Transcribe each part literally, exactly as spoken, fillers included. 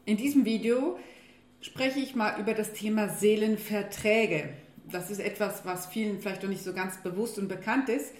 In diesem Video spreche ich mal über das Thema Seelenverträge. Das ist etwas, was vielen vielleicht noch nicht so ganz bewusst und bekannt ist.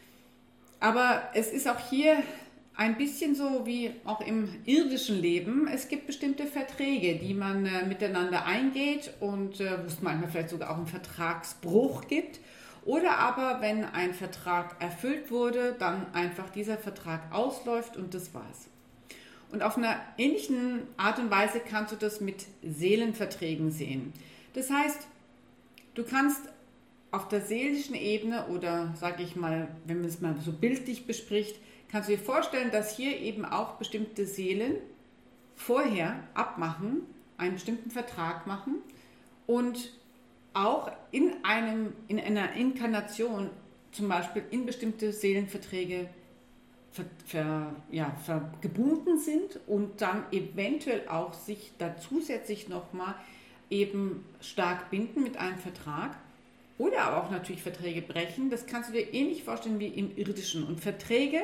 Aber es ist auch hier ein bisschen so wie auch im irdischen Leben. Es gibt bestimmte Verträge, die man äh, miteinander eingeht und äh, wo es manchmal vielleicht sogar auch einen Vertragsbruch gibt. Oder aber, wenn ein Vertrag erfüllt wurde, dann einfach dieser Vertrag ausläuft und das war's. Und auf einer ähnlichen Art und Weise kannst du das mit Seelenverträgen sehen. Das heißt, du kannst auf der seelischen Ebene oder, sage ich mal, wenn man es mal so bildlich bespricht, kannst du dir vorstellen, dass hier eben auch bestimmte Seelen vorher abmachen, einen bestimmten Vertrag machen und auch in, einem, in einer Inkarnation zum Beispiel in bestimmte Seelenverträge ver, ver, ja, ver, gebunden sind und dann eventuell auch sich da zusätzlich nochmal eben stark binden mit einem Vertrag oder aber auch natürlich Verträge brechen. Das kannst du dir ähnlich vorstellen wie im Irdischen. Und Verträge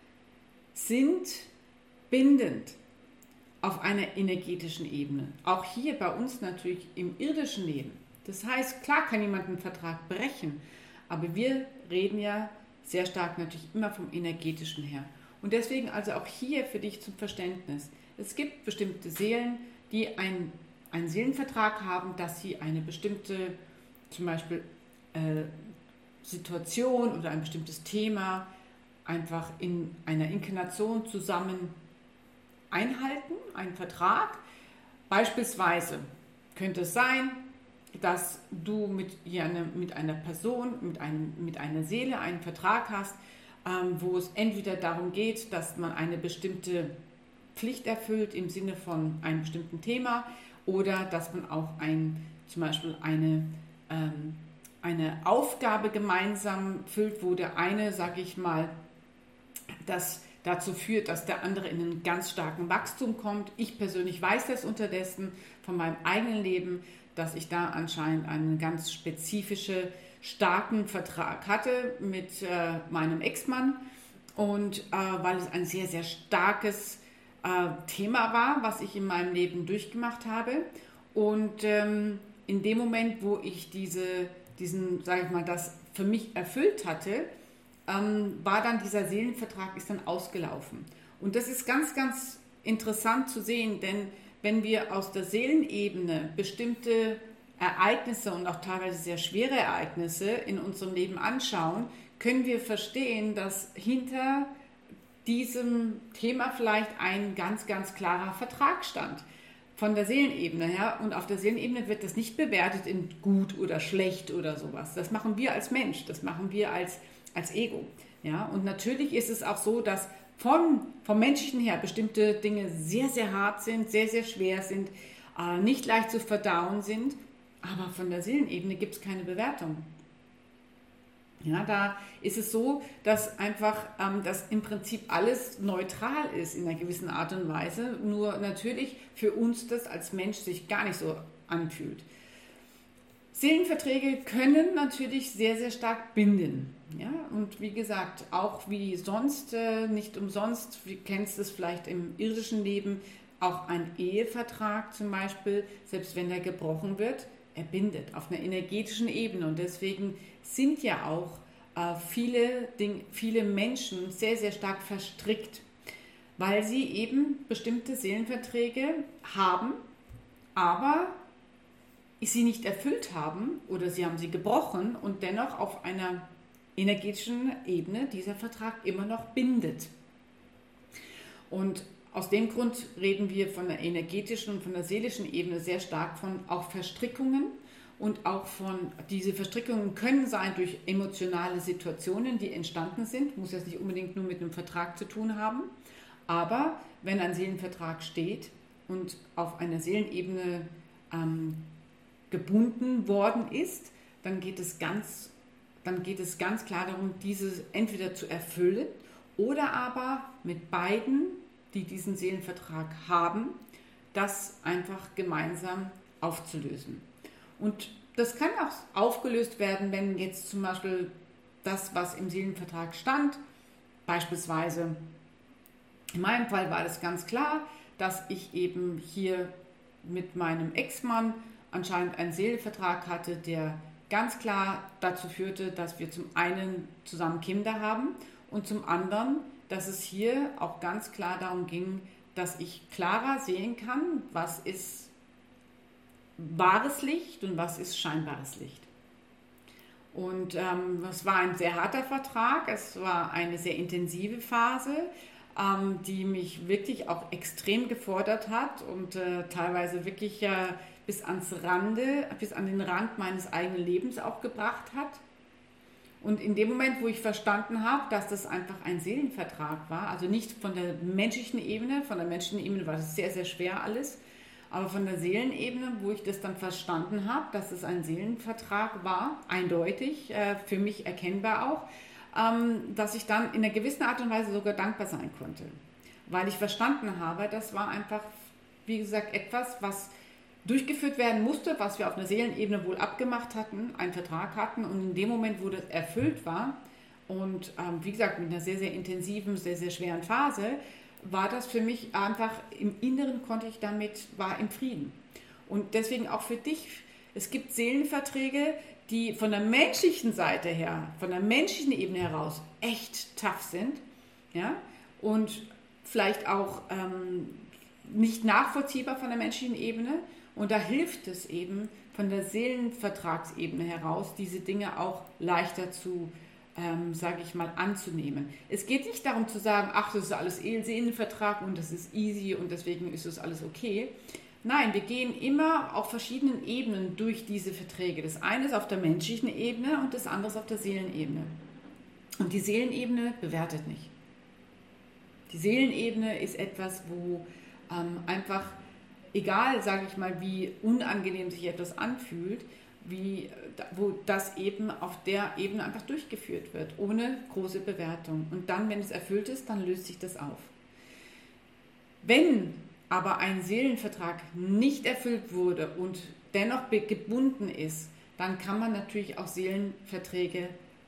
sind bindend auf einer energetischen Ebene. Auch hier bei uns natürlich im irdischen Leben. Das heißt, klar kann jemand einen Vertrag brechen, aber wir reden ja sehr stark natürlich immer vom Energetischen her. Und deswegen also auch hier für dich zum Verständnis. Es gibt bestimmte Seelen, die ein, einen Seelenvertrag haben, dass sie eine bestimmte, zum Beispiel äh, Situation oder ein bestimmtes Thema einfach in einer Inkarnation zusammen einhalten, einen Vertrag. Beispielsweise könnte es sein, dass du mit, eine, mit einer Person, mit, einem, mit einer Seele einen Vertrag hast, ähm, wo es entweder darum geht, dass man eine bestimmte Pflicht erfüllt im Sinne von einem bestimmten Thema oder dass man auch ein, zum Beispiel eine, ähm, eine Aufgabe gemeinsam füllt, wo der eine, sage ich mal, das dazu führt, dass der andere in einen ganz starken Wachstum kommt. Ich persönlich weiß das unterdessen von meinem eigenen Leben, dass ich da anscheinend einen ganz spezifischen, starken Vertrag hatte mit äh, meinem Ex-Mann und äh, weil es ein sehr, sehr starkes äh, Thema war, was ich in meinem Leben durchgemacht habe und ähm, in dem Moment, wo ich diese, diesen, sage ich mal, das für mich erfüllt hatte, ähm, war dann dieser Seelenvertrag ist dann ausgelaufen. Und das ist ganz, ganz interessant zu sehen, denn wenn wir aus der Seelenebene bestimmte Ereignisse und auch teilweise sehr schwere Ereignisse in unserem Leben anschauen, können wir verstehen, dass hinter diesem Thema vielleicht ein ganz, ganz klarer Vertrag stand. Von der Seelenebene her. Und auf der Seelenebene wird das nicht bewertet in gut oder schlecht oder sowas. Das machen wir als Mensch, das machen wir als, als Ego. Ja? Und natürlich ist es auch so, dass Von, vom Menschlichen her bestimmte Dinge sehr, sehr hart sind, sehr, sehr schwer sind, äh, nicht leicht zu verdauen sind, aber von der Seelenebene gibt es keine Bewertung. Ja, da ist es so, dass einfach ähm, dass im Prinzip alles neutral ist in einer gewissen Art und Weise, nur natürlich für uns das als Mensch sich gar nicht so anfühlt. Seelenverträge können natürlich sehr, sehr stark binden. Ja? Und wie gesagt, auch wie sonst, äh, nicht umsonst, wie kennst du es vielleicht im irdischen Leben, auch ein Ehevertrag zum Beispiel, selbst wenn der gebrochen wird, er bindet auf einer energetischen Ebene. Und deswegen sind ja auch äh, viele, Ding, viele Menschen sehr, sehr stark verstrickt, weil sie eben bestimmte Seelenverträge haben, aber sie nicht erfüllt haben oder sie haben sie gebrochen und dennoch auf einer energetischen Ebene dieser Vertrag immer noch bindet. Und aus dem Grund reden wir von der energetischen und von der seelischen Ebene sehr stark von auch Verstrickungen und auch von, diese Verstrickungen können sein durch emotionale Situationen, die entstanden sind, muss jetzt nicht unbedingt nur mit einem Vertrag zu tun haben, aber wenn ein Seelenvertrag steht und auf einer Seelenebene ähm, gebunden worden ist, dann geht es ganz, dann geht es ganz klar darum, dieses entweder zu erfüllen oder aber mit beiden, die diesen Seelenvertrag haben, das einfach gemeinsam aufzulösen. Und das kann auch aufgelöst werden, wenn jetzt zum Beispiel das, was im Seelenvertrag stand, beispielsweise in meinem Fall war das ganz klar, dass ich eben hier mit meinem Ex-Mann anscheinend einen Seelenvertrag hatte, der ganz klar dazu führte, dass wir zum einen zusammen Kinder haben und zum anderen, dass es hier auch ganz klar darum ging, dass ich klarer sehen kann, was ist wahres Licht und was ist scheinbares Licht. Und ähm, es war ein sehr harter Vertrag, es war eine sehr intensive Phase, ähm, die mich wirklich auch extrem gefordert hat und äh, teilweise wirklich äh, bis ans Rande, bis an den Rand meines eigenen Lebens auch gebracht hat. Und in dem Moment, wo ich verstanden habe, dass das einfach ein Seelenvertrag war, also nicht von der menschlichen Ebene, von der menschlichen Ebene war das sehr, sehr schwer alles, aber von der Seelenebene, wo ich das dann verstanden habe, dass es ein Seelenvertrag war, eindeutig, äh, für mich erkennbar auch, ähm, dass ich dann in einer gewissen Art und Weise sogar dankbar sein konnte. Weil ich verstanden habe, das war einfach, wie gesagt, etwas, was durchgeführt werden musste, was wir auf einer Seelenebene wohl abgemacht hatten, einen Vertrag hatten und in dem Moment, wo das erfüllt war und ähm, wie gesagt mit einer sehr, sehr intensiven, sehr, sehr schweren Phase, war das für mich einfach, im Inneren konnte ich damit, war im Frieden. Und deswegen auch für dich, es gibt Seelenverträge, die von der menschlichen Seite her, von der menschlichen Ebene heraus echt tough sind, ja, und vielleicht auch ähm, nicht nachvollziehbar von der menschlichen Ebene. Und da hilft es eben von der Seelenvertragsebene heraus, diese Dinge auch leichter zu, ähm, sage ich mal, anzunehmen. Es geht nicht darum zu sagen, ach, das ist alles Seelenvertrag und das ist easy und deswegen ist das alles okay. Nein, wir gehen immer auf verschiedenen Ebenen durch diese Verträge. Das eine ist auf der menschlichen Ebene und das andere ist auf der Seelenebene. Und die Seelenebene bewertet nicht. Die Seelenebene ist etwas, wo ähm, einfach, egal, sage ich mal, wie unangenehm sich etwas anfühlt, wie, wo das eben auf der Ebene einfach durchgeführt wird, ohne große Bewertung. Und dann, wenn es erfüllt ist, dann löst sich das auf. Wenn aber ein Seelenvertrag nicht erfüllt wurde und dennoch gebunden ist, dann kann man natürlich auch Seelenverträge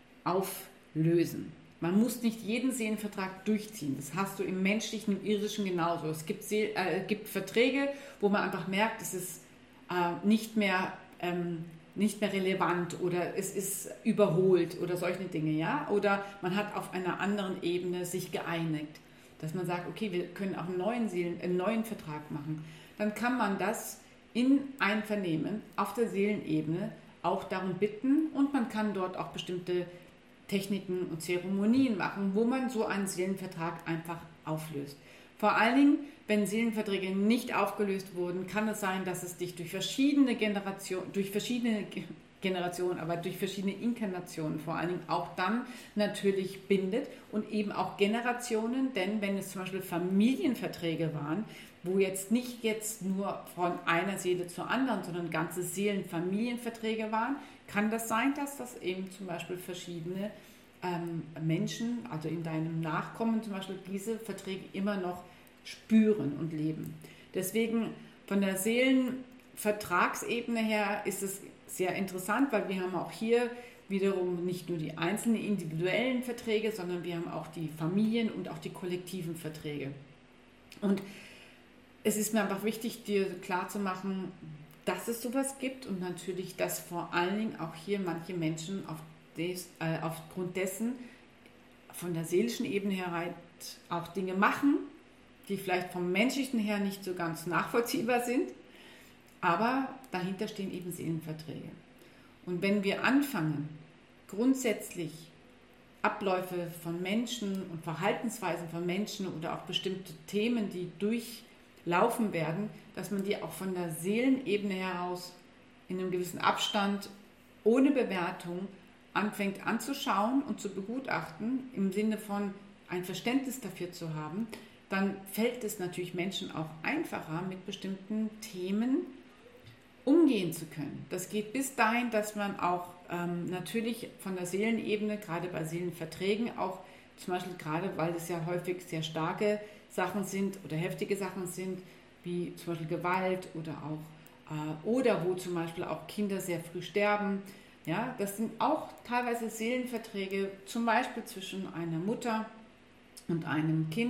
auflösen. Man muss nicht jeden Seelenvertrag durchziehen. Das hast du im menschlichen, im irdischen genauso. Es gibt, Seel, äh, gibt Verträge, wo man einfach merkt, es ist äh, nicht mehr, ähm, nicht mehr relevant oder es ist überholt oder solche Dinge, ja. Oder man hat auf einer anderen Ebene sich geeinigt, dass man sagt, okay, wir können auch einen neuen, Seelen, einen neuen Vertrag machen. Dann kann man das in Einvernehmen auf der Seelenebene auch darum bitten und man kann dort auch bestimmte Techniken und Zeremonien machen, wo man so einen Seelenvertrag einfach auflöst. Vor allen Dingen, wenn Seelenverträge nicht aufgelöst wurden, kann es sein, dass es dich durch verschiedene Generationen, durch verschiedene Generationen, aber durch verschiedene Inkarnationen vor allen Dingen auch dann natürlich bindet und eben auch Generationen, denn wenn es zum Beispiel Familienverträge waren, wo jetzt nicht jetzt nur von einer Seele zur anderen, sondern ganze Seelenfamilienverträge waren, kann das sein, dass das eben zum Beispiel verschiedene ähm, Menschen, also in deinem Nachkommen zum Beispiel, diese Verträge immer noch spüren und leben. Deswegen von der Seelenvertragsebene her ist es sehr interessant, weil wir haben auch hier wiederum nicht nur die einzelnen individuellen Verträge, sondern wir haben auch die Familien und auch die kollektiven Verträge. Und es ist mir einfach wichtig, dir klarzumachen, dass es sowas gibt und natürlich, dass vor allen Dingen auch hier manche Menschen auf des, äh, aufgrund dessen von der seelischen Ebene her halt auch Dinge machen, die vielleicht vom menschlichen her nicht so ganz nachvollziehbar sind, aber dahinter stehen eben Seelenverträge. Und wenn wir anfangen, grundsätzlich Abläufe von Menschen und Verhaltensweisen von Menschen oder auch bestimmte Themen, die durchlaufen werden, dass man die auch von der Seelenebene heraus in einem gewissen Abstand ohne Bewertung anfängt anzuschauen und zu begutachten, im Sinne von ein Verständnis dafür zu haben, dann fällt es natürlich Menschen auch einfacher, mit bestimmten Themen umgehen zu können. Das geht bis dahin, dass man auch ähm, natürlich von der Seelenebene, gerade bei Seelenverträgen, auch zum Beispiel gerade, weil es ja häufig sehr starke Sachen sind oder heftige Sachen sind, wie zum Beispiel Gewalt oder auch äh, oder wo zum Beispiel auch Kinder sehr früh sterben. Ja, das sind auch teilweise Seelenverträge, zum Beispiel zwischen einer Mutter und einem Kind,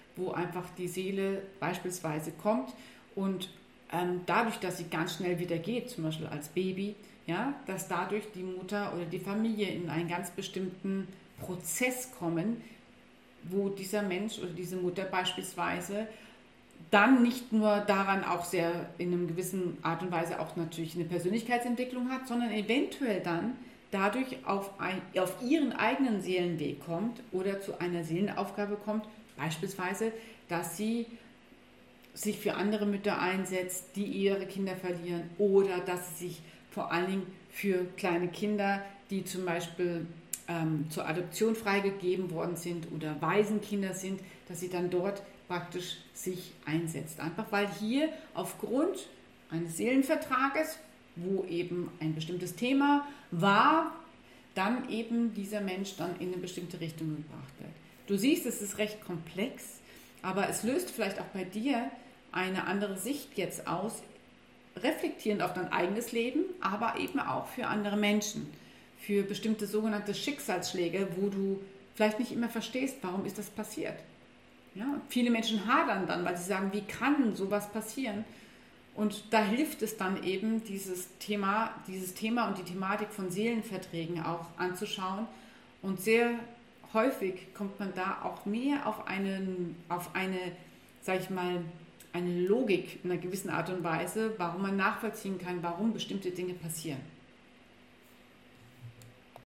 wo einfach die Seele beispielsweise kommt und ähm, dadurch, dass sie ganz schnell wieder geht, zum Beispiel als Baby, ja, dass dadurch die Mutter oder die Familie in einen ganz bestimmten Prozess kommen, wo dieser Mensch oder diese Mutter beispielsweise dann nicht nur daran auch sehr in einer gewissen Art und Weise auch natürlich eine Persönlichkeitsentwicklung hat, sondern eventuell dann dadurch auf, ein, auf ihren eigenen Seelenweg kommt oder zu einer Seelenaufgabe kommt, beispielsweise, dass sie sich für andere Mütter einsetzt, die ihre Kinder verlieren, oder dass sie sich vor allen Dingen für kleine Kinder, die zum Beispiel ähm, zur Adoption freigegeben worden sind oder Waisenkinder sind, dass sie dann dort praktisch sich einsetzt. Einfach weil hier aufgrund eines Seelenvertrages, wo eben ein bestimmtes Thema war, dann eben dieser Mensch dann in eine bestimmte Richtung gebracht wird. Du siehst, es ist recht komplex, aber es löst vielleicht auch bei dir eine andere Sicht jetzt aus, reflektierend auf dein eigenes Leben, aber eben auch für andere Menschen, für bestimmte sogenannte Schicksalsschläge, wo du vielleicht nicht immer verstehst, warum ist das passiert. Ja, viele Menschen hadern dann, weil sie sagen, wie kann sowas passieren? Und da hilft es dann eben, dieses Thema, dieses Thema und die Thematik von Seelenverträgen auch anzuschauen. Und sehr häufig kommt man da auch mehr auf, einen, auf eine, sag ich mal, eine Logik in einer gewissen Art und Weise, warum man nachvollziehen kann, warum bestimmte Dinge passieren.